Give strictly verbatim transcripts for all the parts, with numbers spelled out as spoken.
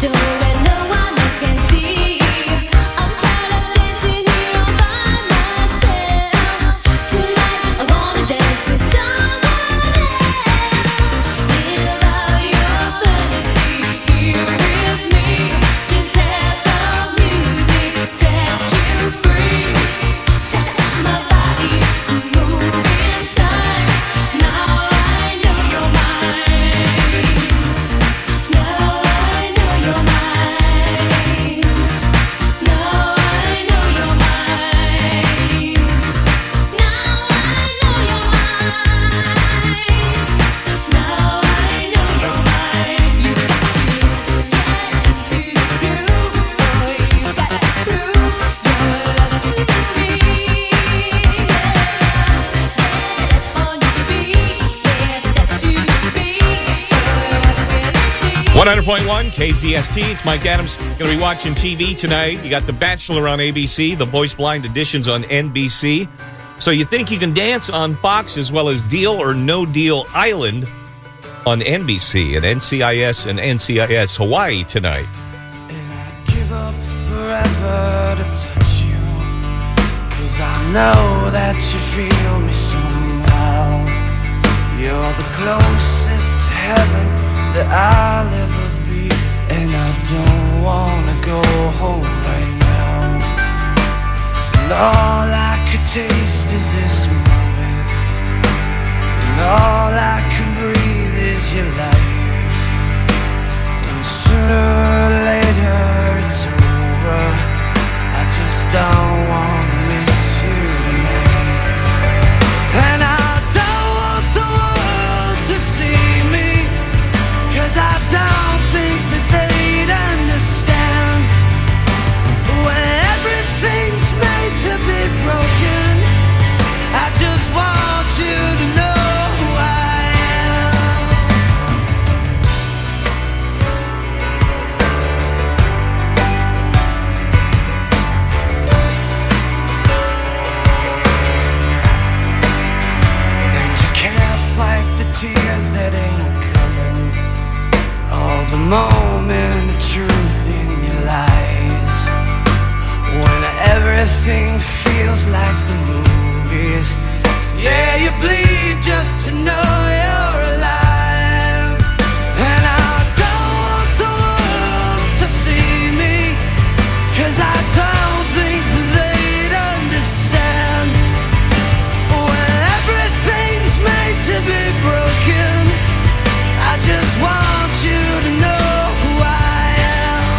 one hundred point one K Z S T. It's Mike Adams. Going to be watching T V tonight. You got The Bachelor on A B C, The Voice Blind Editions on N B C. So you think you can dance on Fox, as well as Deal or No Deal Island on N B C, and N C I S and N C I S Hawaii tonight. And I'd give up forever to touch you, 'cause I know that you feel me somehow. You're the closest to heaven that I'll ever be, and I don't wanna go home right now. And all I could taste is this moment, and all I can breathe is your life. And sooner or later it's over. I just don't wanna miss you tonight. And I I don't think that they'd understand when everything's made to be broken. I just want you to know who I am. And you can't fight the tears that ain't coming. All the moment of truth in your lies, when everything feels like the movies. Yeah, you bleed just to know you're alive. And I don't want the world to see me, 'cause I don't think that they'd understand when everything's made to be broken. I just want you to know who I am.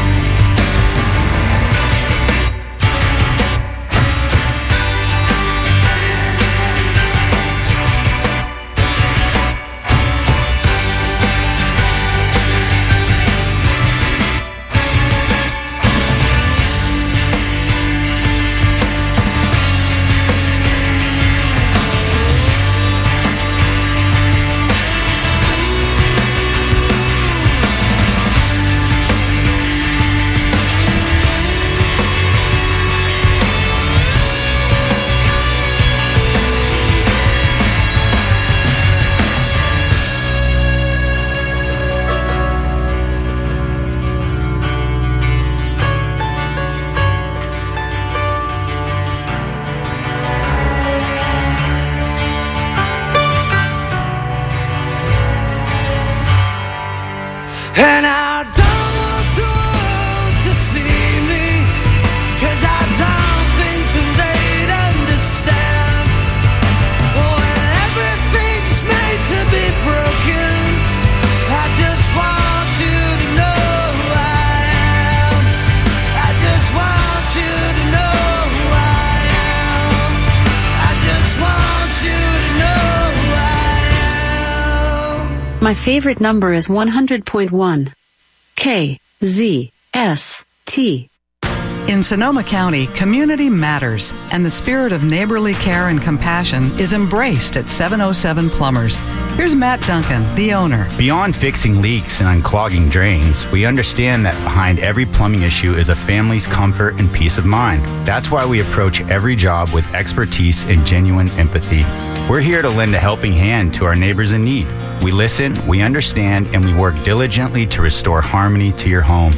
And I don't want the world to see me, 'cause I don't think that they'd understand when everything's made to be broken. I just want you to know who I am. I just want you to know who I am. I just want you to know who I am. My favorite number is one hundred point one. K Z S T. In Sonoma County, community matters, and the spirit of neighborly care and compassion is embraced at seven oh seven Plumbers. Here's Matt Duncan, the owner. Beyond fixing leaks and unclogging drains, we understand that behind every plumbing issue is a family's comfort and peace of mind. That's why we approach every job with expertise and genuine empathy. We're here to lend a helping hand to our neighbors in need. We listen, we understand, and we work diligently to restore harmony to your home.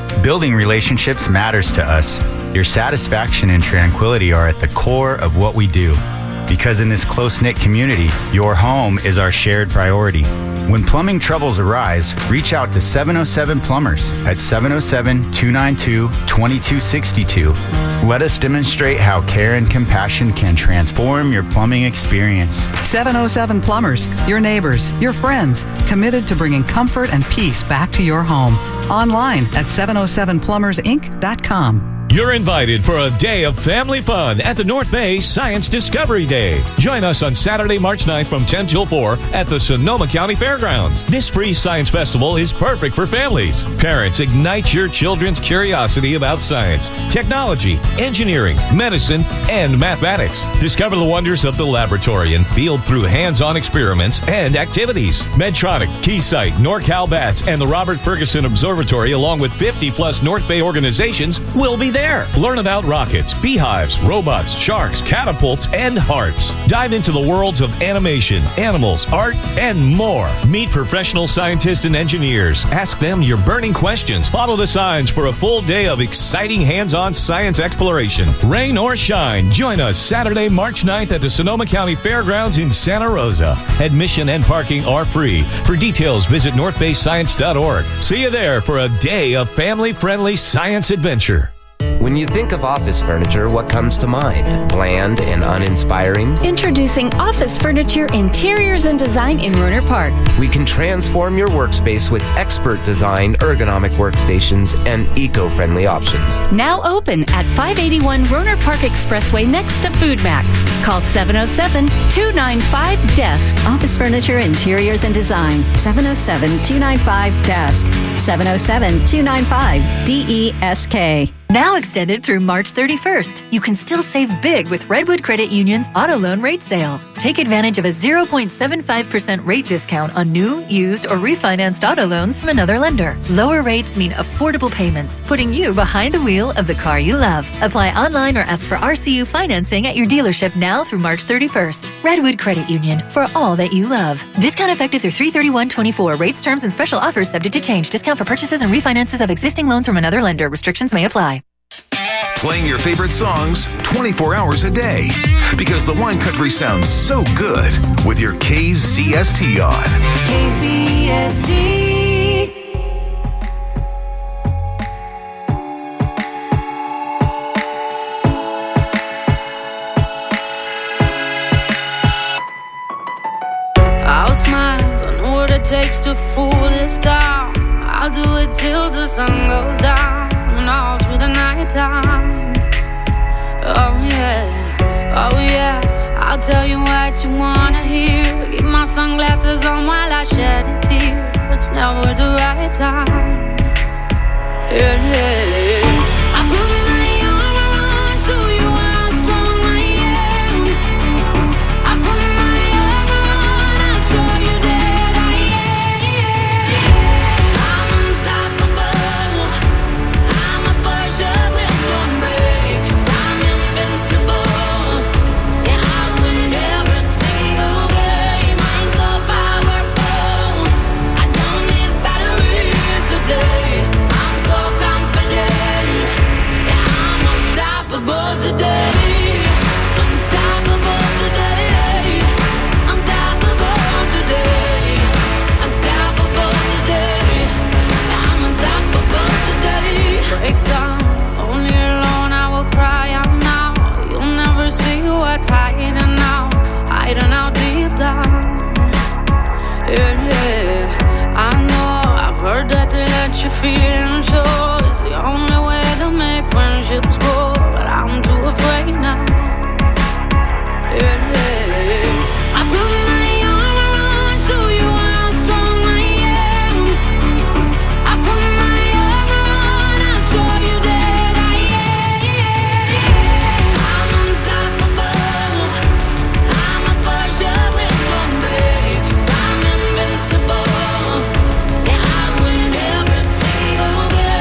Building relationships matters to us. Your satisfaction and tranquility are at the core of what we do. Because in this close-knit community, your home is our shared priority. When plumbing troubles arise, reach out to seven oh seven Plumbers at seven oh seven, two nine two, two two six two. Let us demonstrate how care and compassion can transform your plumbing experience. seven oh seven Plumbers, your neighbors, your friends, committed to bringing comfort and peace back to your home. Online at seven oh seven plumbers inc dot com. You're invited for a day of family fun at the North Bay Science Discovery Day. Join us on Saturday, March ninth from ten till four at the Sonoma County Fairgrounds. This free science festival is perfect for families. Parents, ignite your children's curiosity about science, technology, engineering, medicine, and mathematics. Discover the wonders of the laboratory and field through hands-on experiments and activities. Medtronic, Keysight, NorCal Bats, and the Robert Ferguson Observatory, along with fifty plus North Bay organizations, will be there. Learn about rockets, beehives, robots, sharks, catapults, and hearts. Dive into the worlds of animation, animals, art, and more. Meet professional scientists and engineers. Ask them your burning questions. Follow the signs for a full day of exciting hands-on science exploration. Rain or shine, join us Saturday, March ninth at the Sonoma County Fairgrounds in Santa Rosa. Admission and parking are free. For details, visit north bay science dot org. See you there for a day of family-friendly science adventure. When you think of office furniture, what comes to mind? Bland and uninspiring? Introducing Office Furniture Interiors and Design in Rohnert Park. We can transform your workspace with expert design, ergonomic workstations, and eco-friendly options. Now open at five eighty-one Rohnert Park Expressway next to Food Max. Call seven oh seven, two nine five, D E S K. Office Furniture Interiors and Design. seven oh seven, two nine five, D E S K. seven oh seven, two nine five, D E S K. Now extended through March thirty-first, you can still save big with Redwood Credit Union's auto loan rate sale. Take advantage of a zero point seven five percent rate discount on new, used, or refinanced auto loans from another lender. Lower rates mean affordable payments, putting you behind the wheel of the car you love. Apply online or ask for R C U financing at your dealership now through March thirty-first. Redwood Credit Union, for all that you love. Discount effective through three thirty-one twenty-four. Rates, terms, and special offers subject to change. Discount for purchases and refinances of existing loans from another lender. Restrictions may apply. Playing your favorite songs twenty-four hours a day. Because the wine country sounds so good with your K Z S T on. K Z S T. I'll smile, I know what it takes to fool this town. I'll do it till the sun goes down and all through the night time. Oh yeah, oh yeah, I'll tell you what you wanna hear. Keep my sunglasses on while I shed a tear. It's never the right time. Yeah, yeah, yeah. I put my arm around so you how strong I am. I put my arm around, I'll show you that I am. I'm unstoppable. I'm a Porsche with no brakes. I'm invincible. Yeah, I win every single game. I'm so powerful. I don't need batteries to play. I'm so confident. Yeah, I'm unstoppable today. Unstoppable today. Unstoppable today. Unstoppable today. I'm unstoppable today. Break down, only alone I will cry out now. You'll never see what's hiding now, hiding out deep down. Yeah, yeah. I know, I've heard that to let your feelings show is the only way to make friendships grow, but I'm too afraid now. Yeah, yeah. I put my arm around so you how strong I am. I put my arm around, I'll show you that I am. I'm unstoppable. I'm a Porsche with no brakes. I'm invincible. Yeah, I win every single game.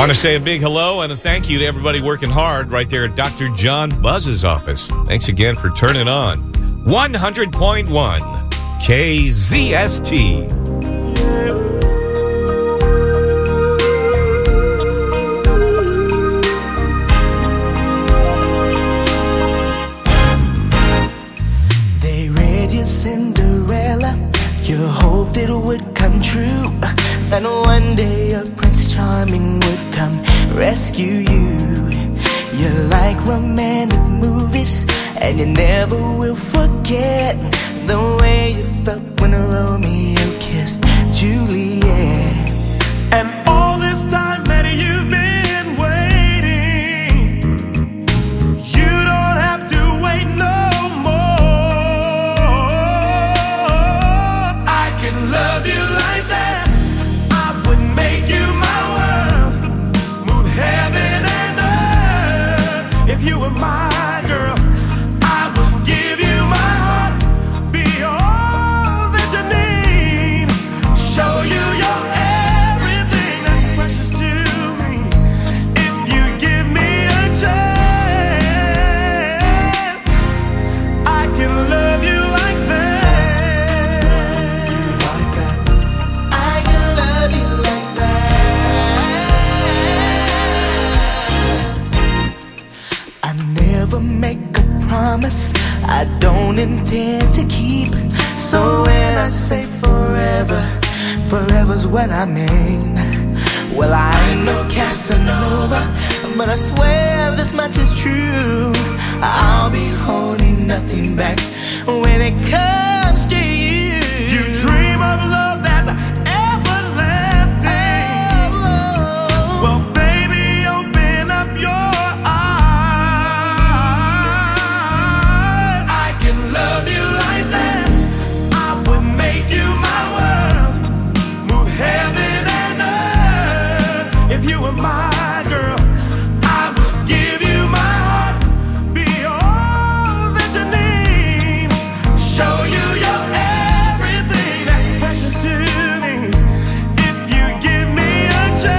Want to say a big hello and a thank you to everybody working hard right there at Doctor John Buzz's office. Thanks again for turning on one hundred point one K Z S T. They read your Cinderella, you hoped it would come true, and one day a Prince Charming would come rescue you. You like romantic movies, and you never will forget the way you felt when Romeo kissed Juliet. And all this time that you've been waiting, you don't have to wait no more. I can love you like that. I would make you my world, move heaven and earth. If you were my girl, I would give you my heart, be all that you need, show you your everything that's precious to me. If you give me a chance, I can love you like that. Like that. I can love you like that. I never make a promise I don't intend to keep. So when I say forever, forever's what I mean. Well, I ain't no Casanova, but I swear this much is true. I'll be holding nothing back when it comes to you. You dream of love that's everlasting. Well, baby, open up your eyes. I can love you like that. I would make you my world, move heaven and earth. If you were my girl, I would give you my heart, be all that you need, show you your everything that's precious to me. If you give me a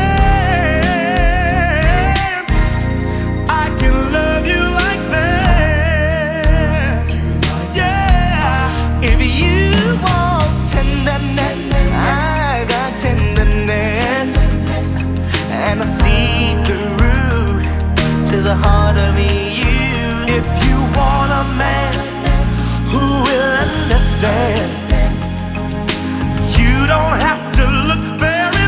chance, I can love you like that. Yeah. If you want tenderness, I got tenderness, and a secret route to the heart of you. If you want a man who will understand, you don't have to look very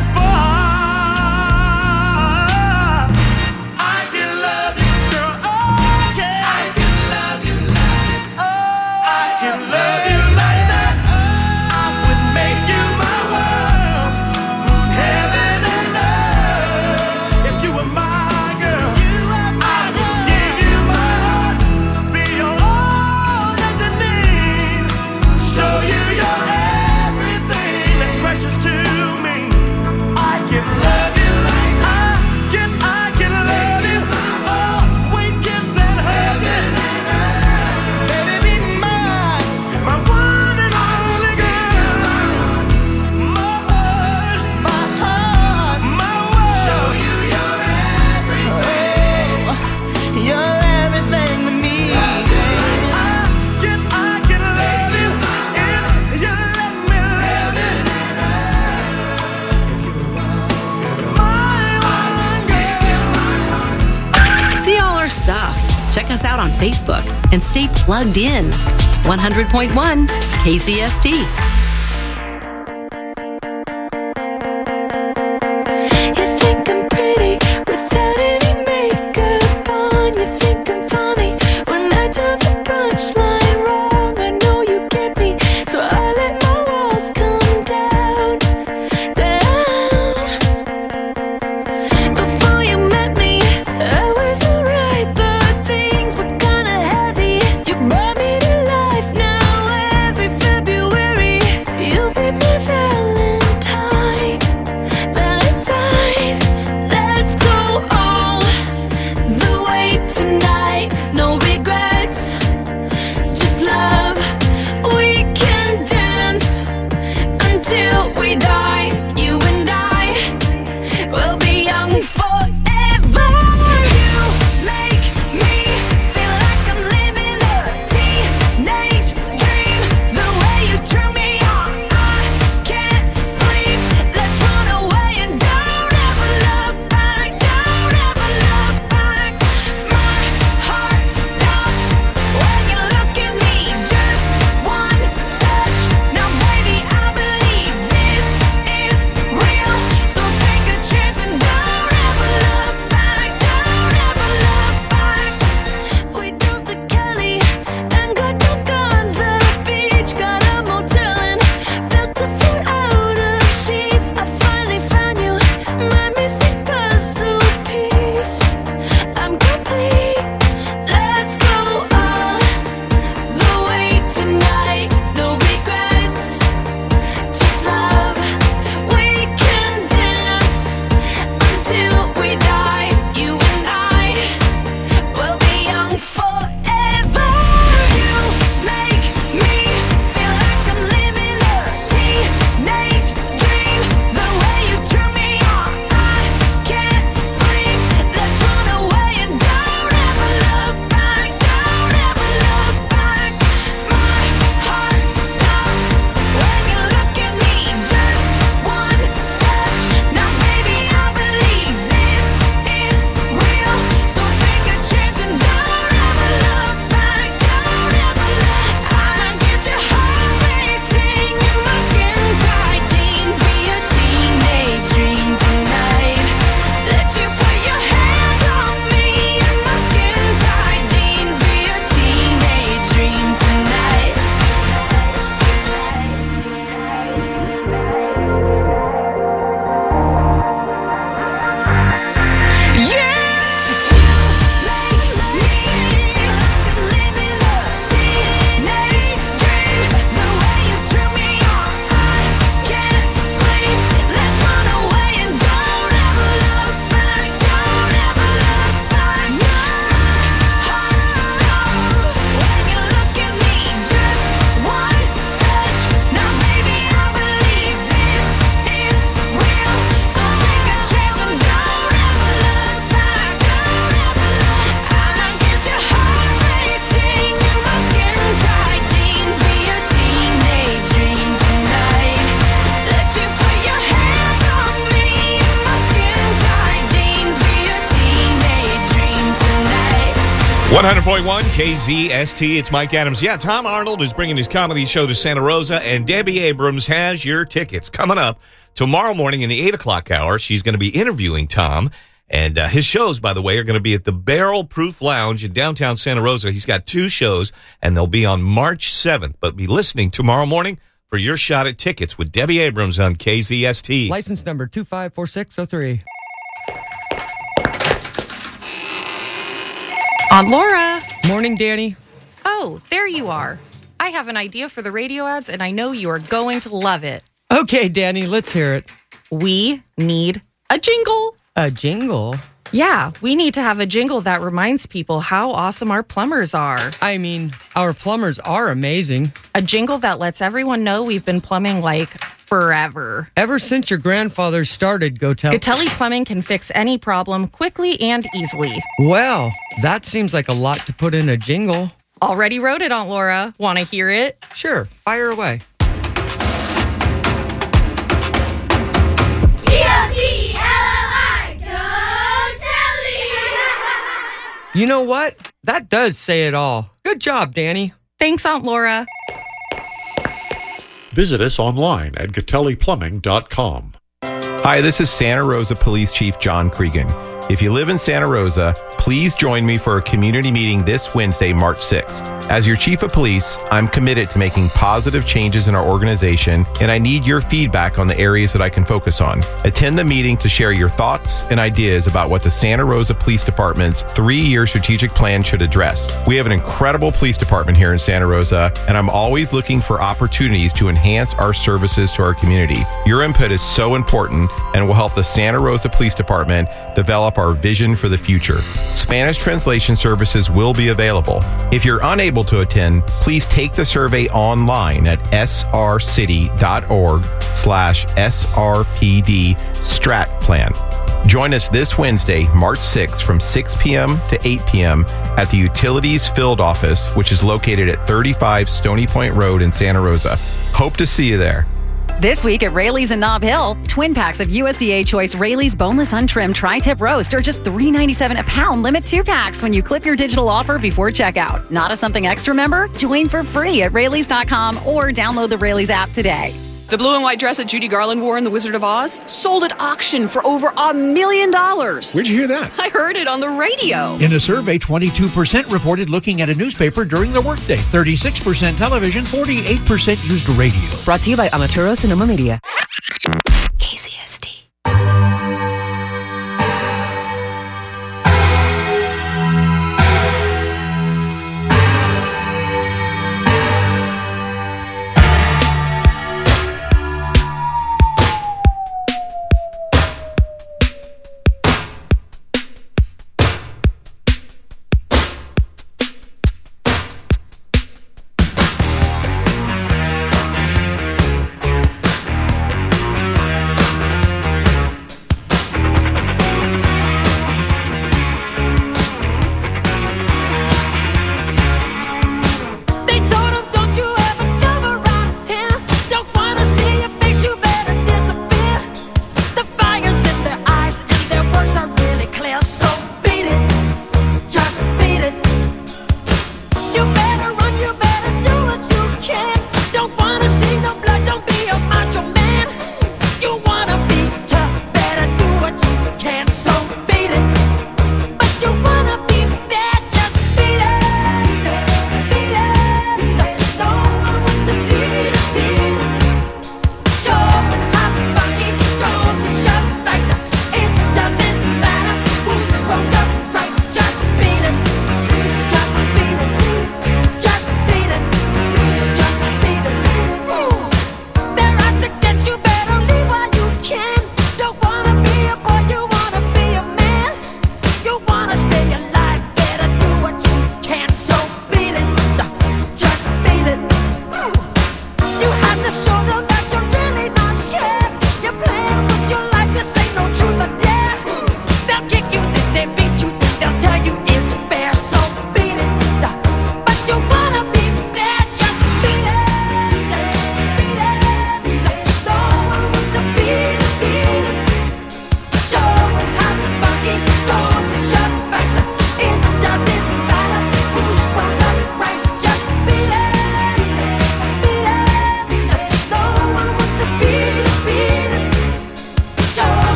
far. I can love you, girl. Oh, yeah. I can love you like it. Oh, I can love you like that. I would make you my world, move heaven and earth. If you were my girl, I would give you my heart, be all that you need, show you your everything that's precious to me. I can love you like I can, I can love you, always kiss and hug you. Baby, be mine, my one and only girl, my heart, my heart, my world. Show you your everything, you're everything to me. I can, I can love you if you let me love you. My one girl. See all our stuff. Check us out on Facebook and stay plugged in. one hundred point one K Z S T. You think I'm pretty without any makeup on. You think I'm funny when I tell the punchline wrong. I know you get me, so I let my walls come down, down. Before you met me, I was alright, but things were kinda heavy. You brought me to life now every February. one hundred point one K Z S T, it's Mike Adams. Yeah, Tom Arnold is bringing his comedy show to Santa Rosa, and Debbie Abrams has your tickets coming up tomorrow morning in the eight o'clock hour. She's going to be interviewing Tom, and uh, his shows, by the way, are going to be at the Barrel Proof Lounge in downtown Santa Rosa. He's got two shows, and they'll be on March seventh, but be listening tomorrow morning for your shot at tickets with Debbie Abrams on K Z S T. License number two five four six zero three. Aunt Laura. Morning, Danny. Oh, there you are. I have an idea for the radio ads, and I know you are going to love it. Okay, Danny, let's hear it. We need a jingle. A jingle? Yeah, we need to have a jingle that reminds people how awesome our plumbers are. I mean, our plumbers are amazing. A jingle that lets everyone know we've been plumbing like forever. Ever since your grandfather started, Gotel. Gatelli Plumbing can fix any problem quickly and easily. Well, that seems like a lot to put in a jingle. Already wrote it, Aunt Laura. Want to hear it? Sure, fire away. You know what? That does say it all. Good job, Danny. Thanks, Aunt Laura. Visit us online at gatelli plumbing dot com. Hi, this is Santa Rosa Police Chief John Cregan. If you live in Santa Rosa, please join me for a community meeting this Wednesday, March sixth. As your chief of police, I'm committed to making positive changes in our organization, and I need your feedback on the areas that I can focus on. Attend the meeting to share your thoughts and ideas about what the Santa Rosa Police Department's three-year strategic plan should address. We have an incredible police department here in Santa Rosa, and I'm always looking for opportunities to enhance our services to our community. Your input is so important and will help the Santa Rosa Police Department develop our vision for the future. Spanish translation services will be available. If you're unable to attend, please take the survey online at srcity.org slash SRPD Strat Plan. Join us this Wednesday, March sixth from six p.m. to eight p.m. at the Utilities Field Office, which is located at thirty-five Stony Point Road in Santa Rosa. Hope to see you there. This week at Rayleigh's in Nob Hill, twin packs of U S D A Choice Rayleigh's Boneless Untrimmed Tri-Tip Roast are just three dollars and ninety-seven cents a pound. Limit two packs when you clip your digital offer before checkout. Not a something extra member? Join for free at Rayleigh's dot com or download the Rayleigh's app today. The blue and white dress that Judy Garland wore in The Wizard of Oz sold at auction for over a million dollars. Where'd you hear that? I heard it on the radio. In a survey, twenty-two percent reported looking at a newspaper during the workday, thirty-six percent television, forty-eight percent used radio. Brought to you by Amaturo Sonoma Media. K Z S T.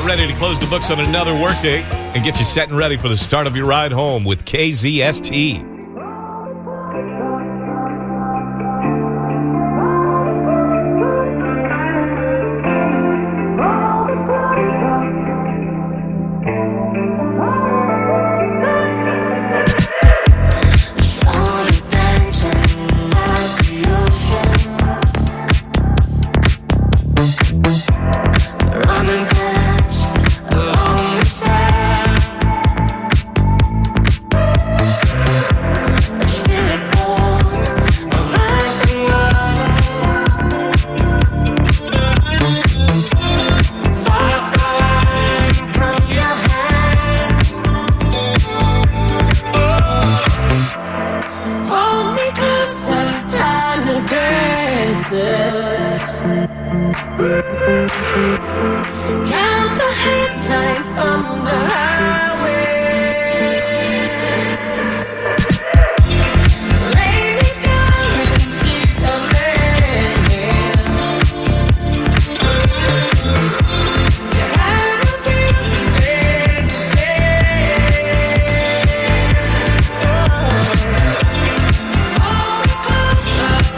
ready to close the books on another workday and get you set and ready for the start of your ride home with K Z S T. Count the headlights on the highway. Lay me down in sheets of linen. You had a busy day today. Hold me closer.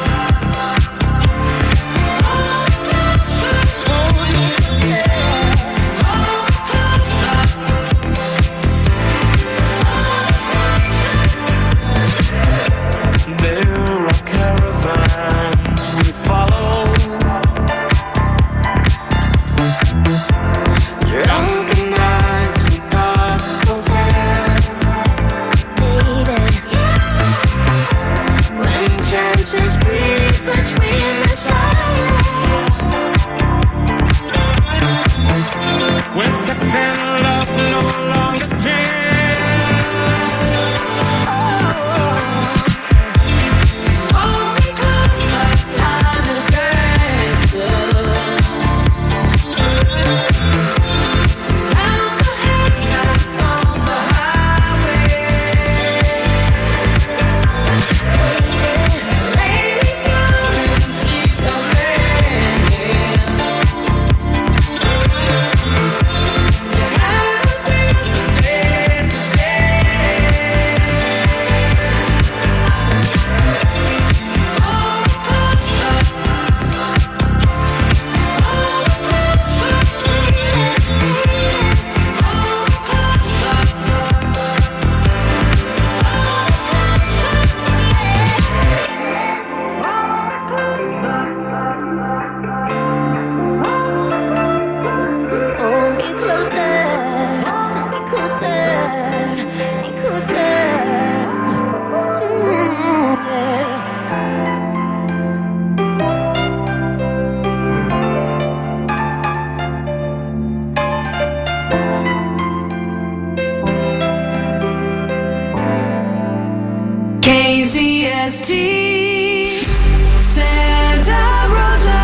There are caravans we follow, drunken nights and dark hotels, baby. When chances breathe between the silence, when sex and love no longer dance. Hold me closer, me closer, me closer. Mm, yeah. K Z S T Santa Rosa.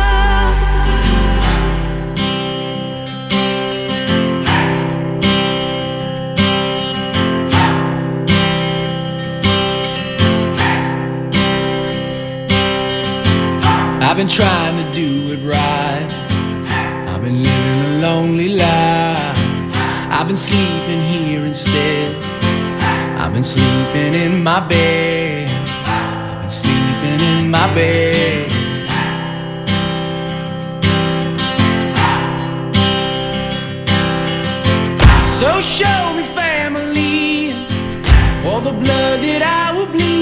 I've been trying to do it right. I've been living a lonely life. I've been sleeping here instead. I've been sleeping in my bed. I've been sleeping in my bed. So show me family, all the blood that I will bleed.